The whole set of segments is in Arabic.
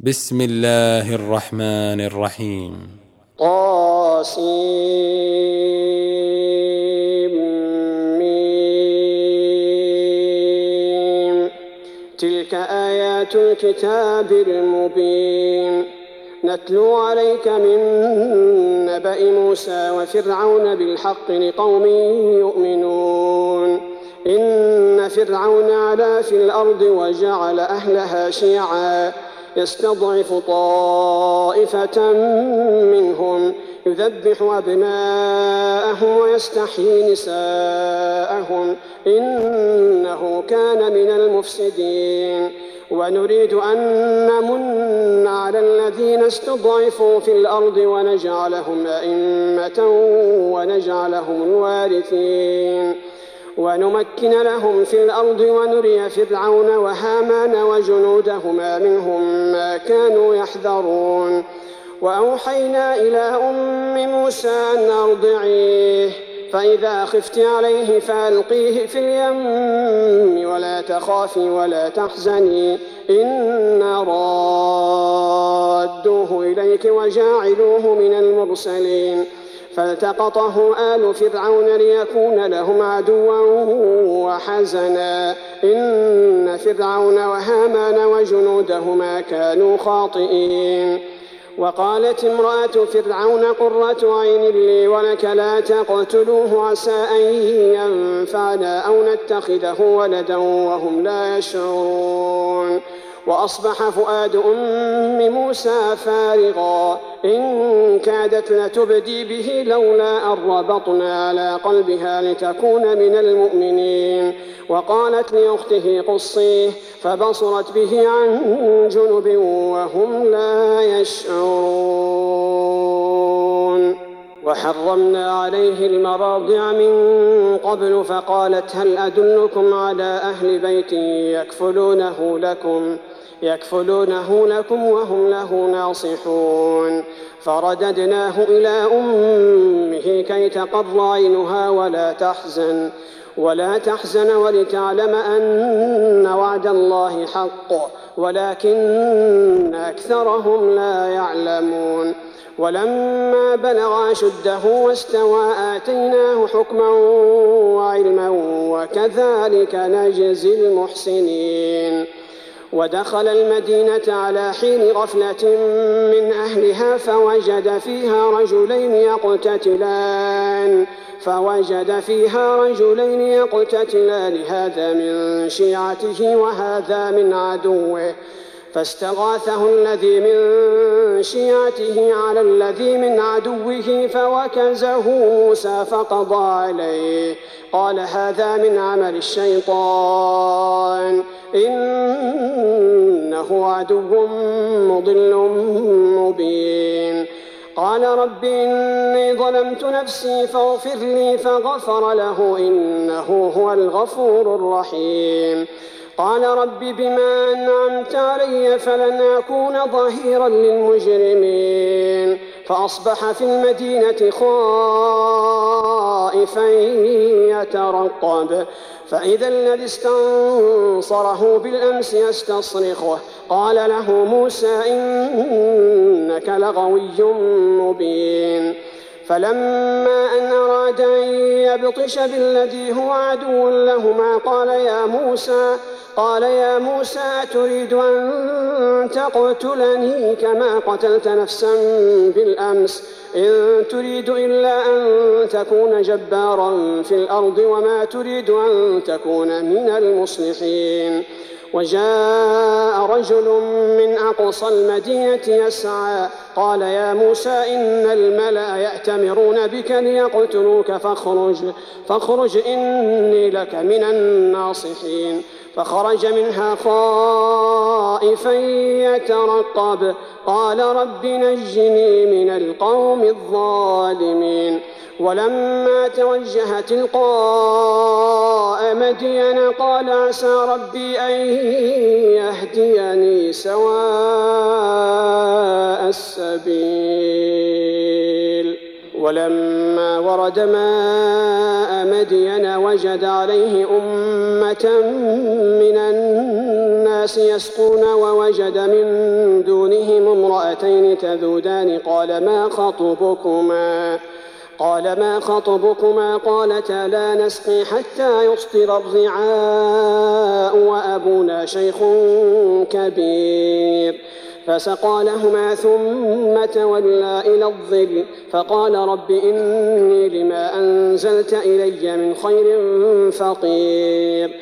بسم الله الرحمن الرحيم. طاسيم. تلك آيات الكتاب المبين نتلو عليك من نبأ موسى وفرعون بالحق لقوم يؤمنون. إن فرعون علا في الأرض وجعل أهلها شيعا يستضعف طائفة منهم يذبح أبناءهم ويستحيي نساءهم إنه كان من المفسدين. ونريد أن نمن على الذين استضعفوا في الأرض ونجعلهم أئمة ونجعلهم الوارثين ونمكن لهم في الأرض ونري فرعون وهامان وجنودهما منهم ما كانوا يحذرون. وأوحينا إلى أم موسى أن أرضعيه فإذا خفت عليه فألقيه في اليم ولا تخافي ولا تحزني إنا رادوه إليك وجاعلوه من المرسلين. فالتقطه آل فرعون ليكون لهم عدوا وحزنا إن فرعون وهامان وجنودهما كانوا خاطئين. وقالت امرأة فرعون قرة عين لي ولك لا تقتلوه عسى أن ينفعنا أو نتخذه ولدا وهم لا يشعرون. وأصبح فؤاد أم موسى فارغا إن كادت لتبدي به لولا أن ربطنا على قلبها لتكون من المؤمنين. وقالت لأخته قصيه فبصرت به عن جنب وهم لا يشعرون. وحرمنا عليه المراضع من قبل فقالت هل أدلكم على أهل بيت يكفلونه لكم وهم له ناصحون. فرددناه إلى أمه كي تقر عينها ولا تحزن ولتعلم أن وعد الله حق ولكن أكثرهم لا يعلمون. ولما بلغ أشده واستوى آتيناه حكما وعلما وكذلك نجزي المحسنين. ودخل المدينة على حين غفلة من أهلها فوجد فيها رجلين يقتتلان هذا من شيعته وهذا من عدوه فاستغاثه الذي من شيعته على الذي من عدوه فوكزه موسى فقضى عليه قال هذا من عمل الشيطان إنه عدو مضل مبين. قال رب إني ظلمت نفسي فاغفر لي فغفر له إنه هو الغفور الرحيم. قال رب بما أنعمت علي فلن أكون ظهيرا للمجرمين. فأصبح في المدينة خائفا يترقب فإذا الذي استنصره بالأمس يستصرخه قال له موسى إنك لغوي مبين. فلما أن أراد أن يبطش بالذي هو عدو لهما قال يا موسى أتريد أن تقتلني كما قتلت نفسا بالأمس إن تريد إلا أن تكون جبارا في الأرض وما تريد أن تكون من المصلحين. وجاء رجل من أقصى المدينة يسعى قال يا موسى إن الملأ يأتمرون بك ليقتلوك فاخرج إني لك من الناصحين. فخرج منها خائفا يترقب قال رب نجني من القوم الظالمين. ولما توجه تلقاء مدين قال عسى ربي أن يهديني سواء السبيل. ولما ورد ماء مدين وجد عليه أمة من الناس يسقون ووجد من دونهم امرأتين تذودان قال ما خطبكما قالتا لا نسقي حتى يصدر الرعاء وأبونا شيخ كبير فسقى لهما ثم تولى إلى الظل فقال رب إني لما أنزلت إلي من خير فقير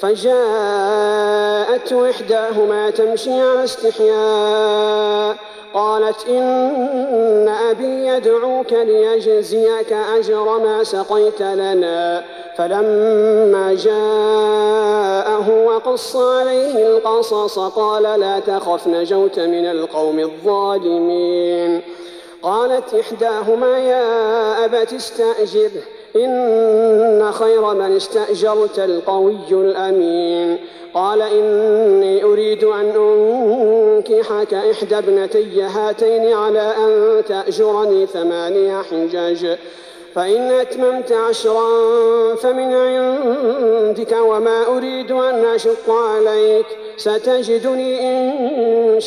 فجاءته إحداهما تمشي على استحياء قالت إن أبي يدعوك ليجزيك أجر ما سقيت لنا فلما جاءه وقص عليه القصص قال لا تخف نجوت من القوم الظالمين قالت إحداهما يا أبت استأجره إن خير من استأجرت القوي الأمين قال إني أريد أن أنكحك إحدى ابنتي هاتين على أن تأجرني 8 حجج فإن أتممت 10 فمن عندك وما أريد أن أشق عليك ستجدني إن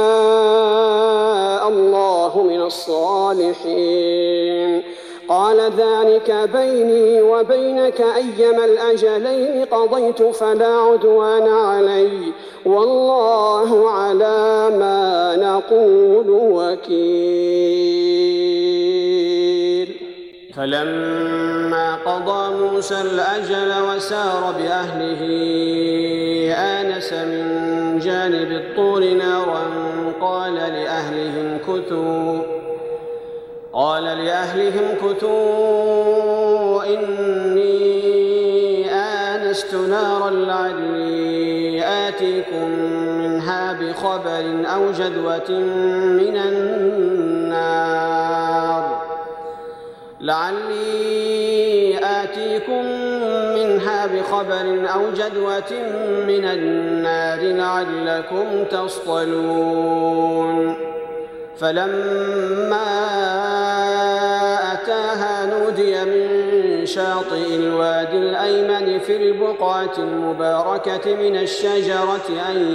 شاء الله من الصالحين قال ذلك بيني وبينك أيما الأجلين قضيت فلا عدوان علي والله على ما نقول وكيل فلما قضى موسى الأجل وسار بأهله آنس من جانب الطور نارا قال لأهلهم كثوا إني آنست نارا لعلي آتيكم منها بخبر أو جذوة من النار لعلكم تصطلون فلما أتاها نودي من شاطئ الوادي الأيمن في البقعة المباركة من الشجرة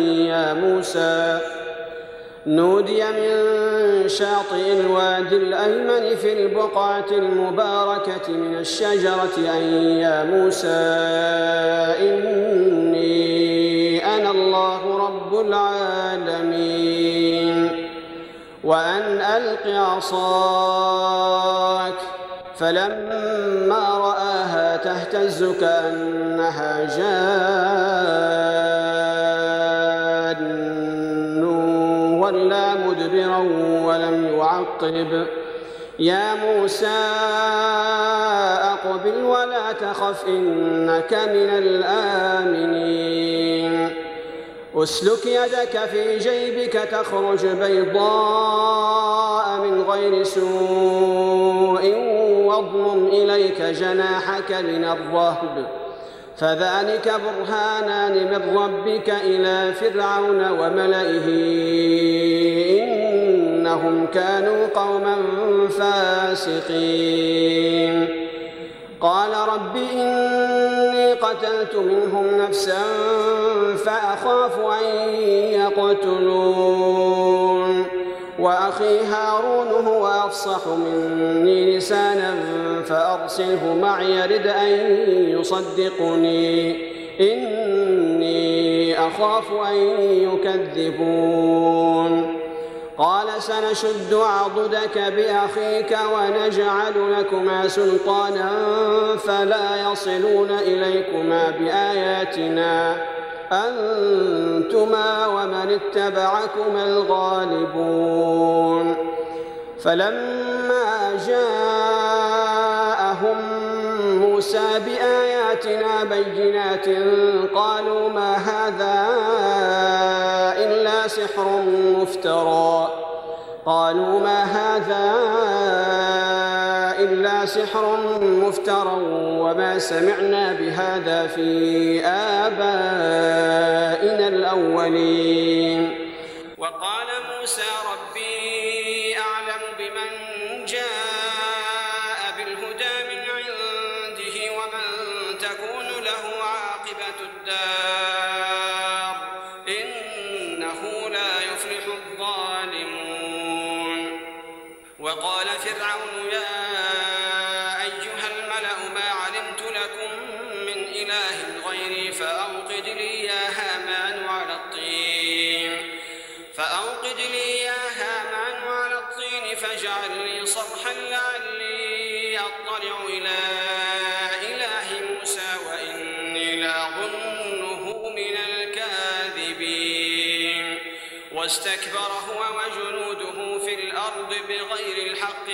أن يا موسى إني أنا الله رب العالمين وأن ألق عصاك فلما رآها تهتز كأنها جان ولا مدبرا ولم يعقب يا موسى أقبل ولا تخف إنك من الآمنين أسلك يدك في جيبك تخرج بيضاء من غير سوء واضمم إليك جناحك من الرهب فذلك برهانان من ربك إلى فرعون وملئه إنهم كانوا قوما فاسقين قال رب إني قتلت منهم نفسا فأخاف أن يقتلون وأخي هارون هو أفصح مني لسانا فأرسله معي يرد أن يصدقني إني أخاف أن يكذبون قال سنشد عضدك بأخيك ونجعل لكما سلطانا فلا يصلون إليكما بآياتنا أنتما ومن اتبعكما الغالبون فلما جاءهم موسى بآياتنا بينات قالوا ما هذا إلا سحر مفترى وما سمعنا بهذا في آبائنا الأولين وقال موسى ربي أعلم بمن جاء بالهدى من عنده ومن تكون له عاقبة الدار إنه لا يفلح الظالمون وقال فرعون يا أيها الملأ ما علمت لكم من إله غيري فأوقد لي يا هامان على الطين فاجعل لي صرحا لعلي أطلع إلى إله موسى وإني لأظنه من الكاذبين واستكبر هو وجنوده في الأرض بغير الحق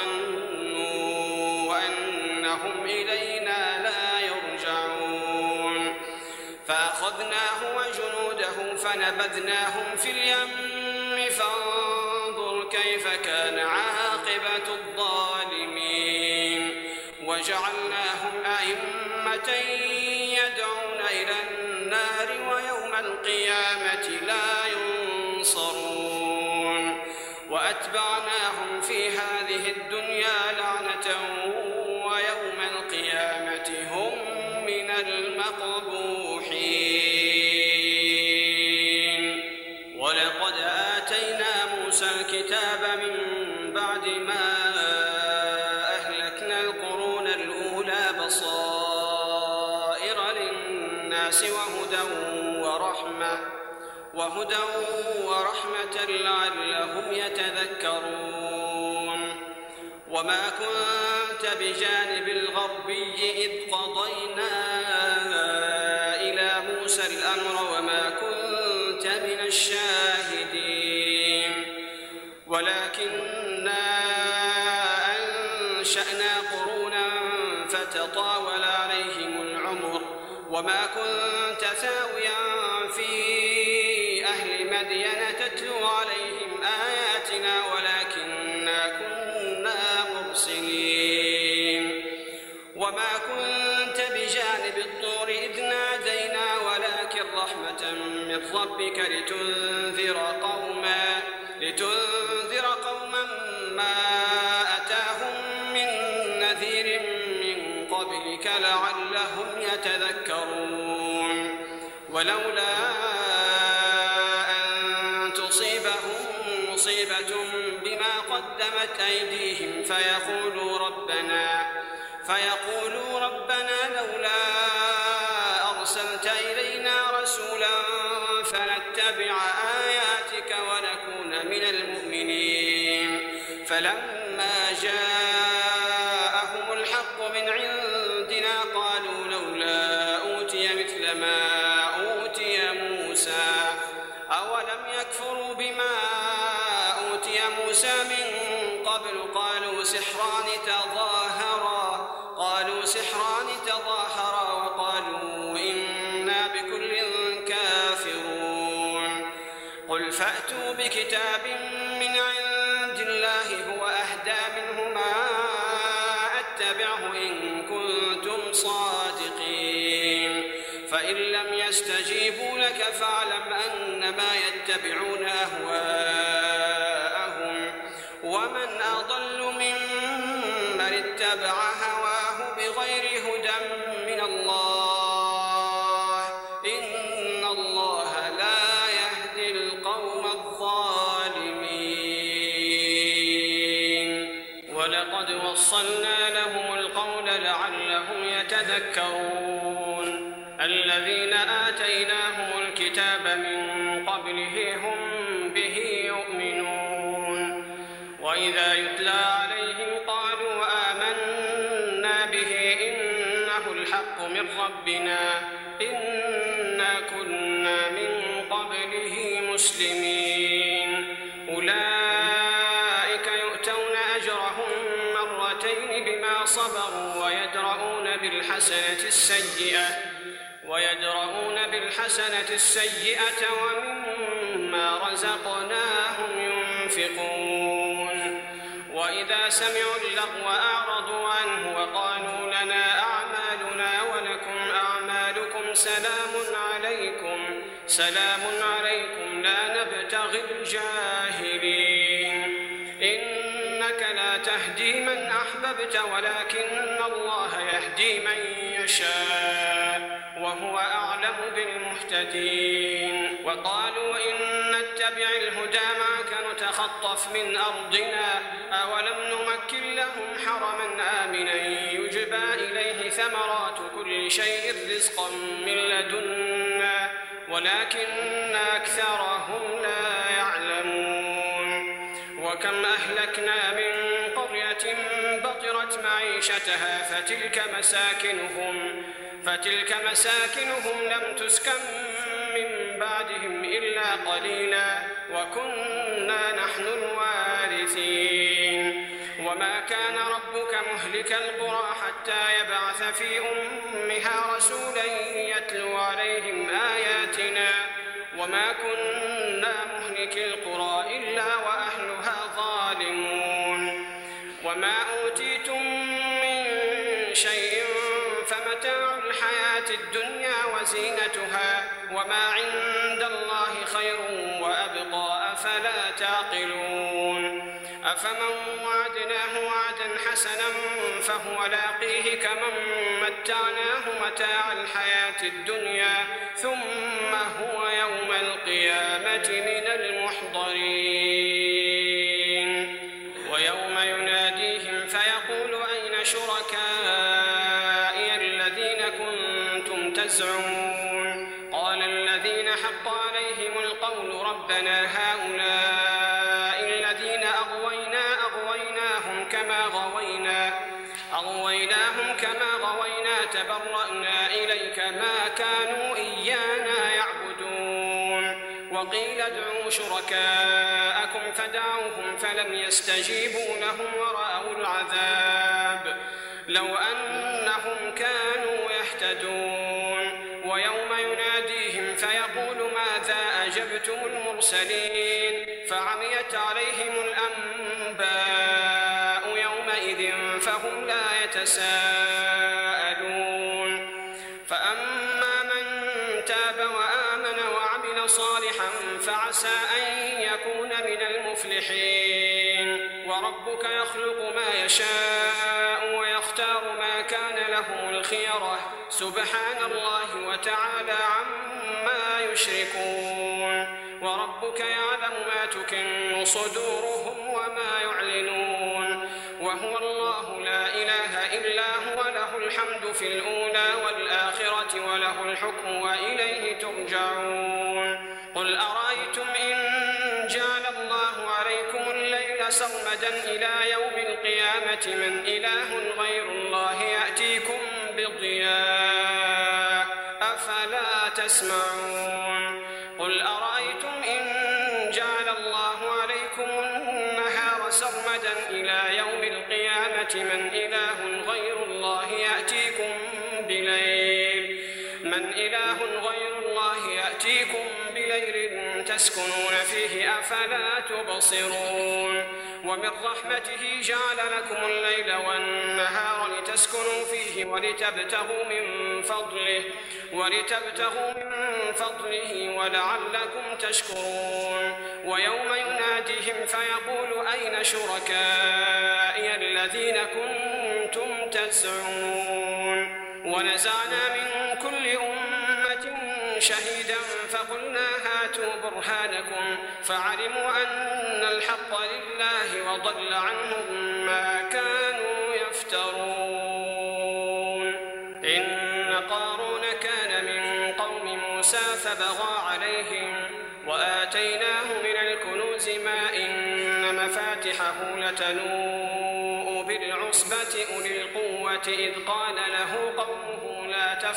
وظنوا أنهم إلينا لا يرجعون فأخذناه وجنوده فنبذناهم في اليم فانظر كيف كان عاقبة الظالمين وجعلناهم أئمة يدعون إلى النار ويوم القيامة لا ينصرون وأتبعناهم في هذه الدنيا لعنة ويوم القيامة هم من المقبوحين ولقد آتينا موسى الكتاب من بعد ما أهلكنا القرون الأولى بصائر للناس وهدى ورحمة لعلهم يتذكرون وما كنت بجانب الغربي إذ قضينا إلى موسى الأمر وما كنت من الشاهدين ولكننا أنشأنا قرونا فتطاول عليهم العمر وما كنت ثاويا في أهل مدين تتلو عليهم آياتنا ولكننا كنا مرسلين وما كنت بجانب الطور إذ نادينا ولكن رحمة من ربك لتنذر قوما ما أتاهم من نذير من قبلك لعلهم يتذكرون ولولا أن تصيبهم مصيبة بما قدمت أيديهم فيقولوا ربنا لولا أرسلت إلينا رسولا فنتبع آياتك ونكون من المؤمنين فلما جاءهم الحق من عندنا قالوا لولا أوتي مثل ما أوتي موسى أولم يكفروا بما أوتي موسى من قبل قالوا سحران تظاهرا وقالوا إنا بكل كافرون قل فأتوا بكتاب من عند الله هو أهدى منهما أتبعه إن كنتم صادقين فإن لم يستجيبوا لك فاعلم أنما يتبعون أهواءهم ومن أضل ممن اتبع هواه بغير هدى من الله إن الله لا يهدي القوم الظالمين ولقد وصلنا لهم القول لعلهم يتذكرون الذين آتيناهم الكتاب من قبله هم به يؤمنون وإذا يتلى عليهم قالوا آمنا به إنه الحق من ربنا إنا كنا من قبله مسلمين أولئك يؤتون أجرهم مرتين بما صبروا ويدرؤون بالحسنة السيئة ومما رزقناهم ينفقون وإذا سمعوا اللغو أعرضوا عنه وقالوا لنا أعمالنا ولكم أعمالكم سلام عليكم لا نبتغي الجاهلين إنك لا تهدي من أحببت ولكن الله يهدي من يشاء وهو أعلم بالمهتدين وقالوا إن نتبع الهدى معك يتخطف من أرضنا أولم نمكن لهم حرما آمنا يجبى إليه ثمرات كل شيء رزقا من لدنا ولكن أكثرهم لا يعلمون. وكم أهلكنا من قرية بطرت معيشتها فتلك مساكنهم لم تسكن من بعدهم إلا قليلا وكنا نحن الوارثين. وما كان ربك مهلك القرى حتى يبعث في أمها رسولا يتلو عليهم آياتنا وما كنا مهلك القرى إلا وأهلها ظالمون. وما أوتيتم من شيء فمتاع الحياة الدنيا وزينتها وما عند الله خير وأبقى أفلا تعقلون. أفمن وعدناه وعدا حسنا فهو لاقيه كمن متعناه متاع الحياة الدنيا ثم هو يوم القيامة من المحضرين. ويوم يناديهم فيقول أين شركائي الذين كنتم تزعمون قال الذين حق عليهم القول ربنا هؤلاء الذين أغويناهم كما غوينا تبرأنا إليك ما كانوا إيانا يعبدون. وقيل ادعوا شركاءكم فدعوهم فلم يستجيبوا لهم ورأوا العذاب لو أنهم كانوا يهتدون. ويوم يناديهم فيقول ماذا أجبتم المرسلين فعميت عليهم الأنباء يومئذ فهم لا يتساءلون. فأما من تاب وآمن وعمل صالحا فعسى أن يكون من المفلحين. وربك يخلق ما يشاء ويختار ما كان لهم الخيرة سبحان الله وتعالى عما يشركون. وربك يعلم ما تكن صدورهم وما يعلنون وهو الله لا إله إلا هو له الحمد في الأولى والآخرة وله الحكم وإليه ترجعون. قل أرأيتم إن جعل الله عليكم الليل سرمدا إلى يوم القيامة من إله غير الله يأتيكم بضياء أفلا تسمعون. قل أرأيتم إن جعل الله عليكم النهار سرمدا إلى يوم القيامة من إله غير الله يأتيكم بليل تسكنون فيه أفلا تبصرون. ومن رحمته جعل لكم الليل والنهار لتسكنوا فيه ولتبتغوا من فضله ولعلكم تشكرون. ويوم يناديهم فيقول أين شركائي الذين كنتم تزعمون ونزعنا من كل أمة شهيدا فقلنا هاتوا برهانكم فعلموا أن الحق لله وضل عنهم ما كانوا يفترون. إن قارون كان من قوم موسى فبغى عليهم وآتيناه من الكنوز ما إن مفاتحه لتنوء بالعصبة أولي القوة إذ قال له قومه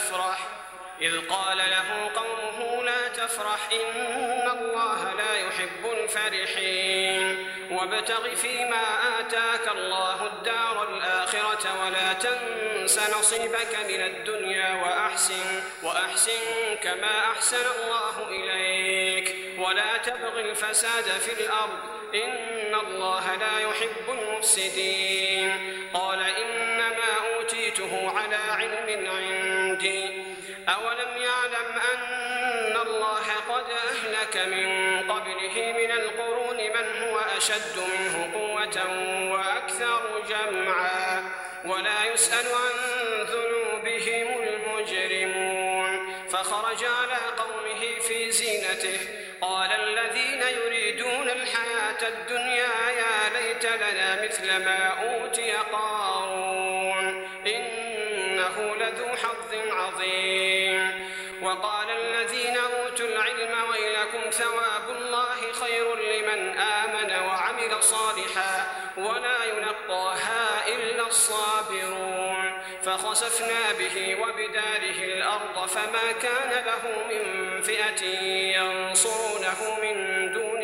لا تفرح إن الله لا يحب الفرحين. وابتغ فيما آتاك الله الدار الآخرة ولا تنس نصيبك من الدنيا وأحسن كما أحسن الله إليك ولا تبغ الفساد في الأرض إن الله لا يحب المفسدين. قال إنما أوتيته على علم عندي أولم يعلم أن الله قد أهلك من قبله من القرون من هو أشد منه قوة وأكثر جمعا ولا يسأل عن ذنوبهم المجرمون. فخرج على قومه في زينته قال الذين يريدون الحياة الحياة الدنيا يا ليت لنا مثل ما أوتي قارون إنه لذو حظ عظيم. وقال الذين أوتوا العلم ويلكم ثواب الله خير لمن آمن وعمل صالحا ولا يلقاها إلا الصابرون. فخسفنا به وبداره الأرض فما كان له من فئة ينصرونه من دون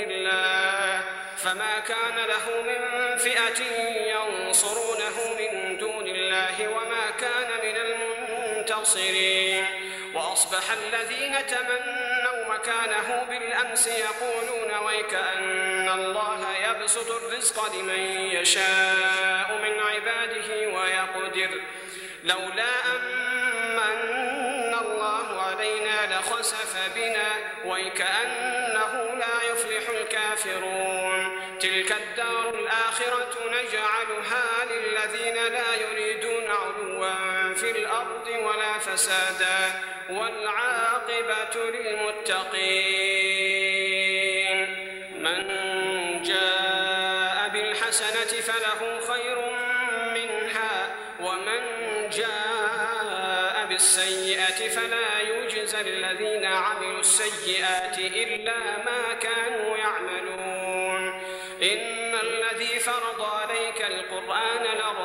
الله وما كان من المنتصرين. وأصبح الذين تمنوا مكانه بالأمس يقولون ويكأن الله يبسط الرزق لمن يشاء من عباده ويقدر لولا أمن الله علينا لخسف بنا ويكأنه لا يفلح الكافرون. تلك الدار الآخرة نجعلها للذين لا يريدون علوا في الأرض ولا فسادا والعاقبة للمتقين. من جاء بالحسنة فله خير منها ومن جاء بالسيئة فلا يجزى الذين عملوا السيئات إلا ما كانوا يعملون. إن الذي فرض عليك القرآن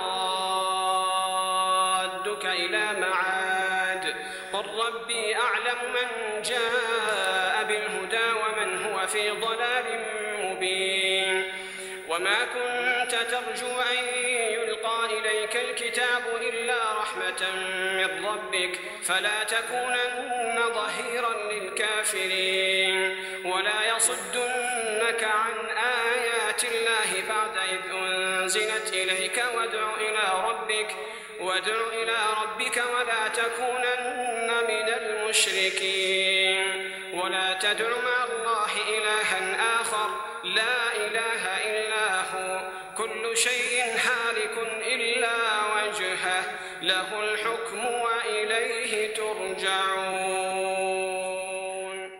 لرادك إلى معاد قل ربي أعلم من جاء بالهدى ومن هو في ضلال مبين. وما كنت ترجو أن يلقى إليك الكتاب إلا رحمة من ربك فلا تكونن ظهيرا للكافرين. ولا يصدنك عن آيات الله بعد إذ أنزلت إليك وادع إلى ربك ولا تكونن من المشركين. ولا تدع مع الله إلها آخر لا إله إلا هو كل شيء هالك إلا وجهه له الحكم وإليه ترجعون.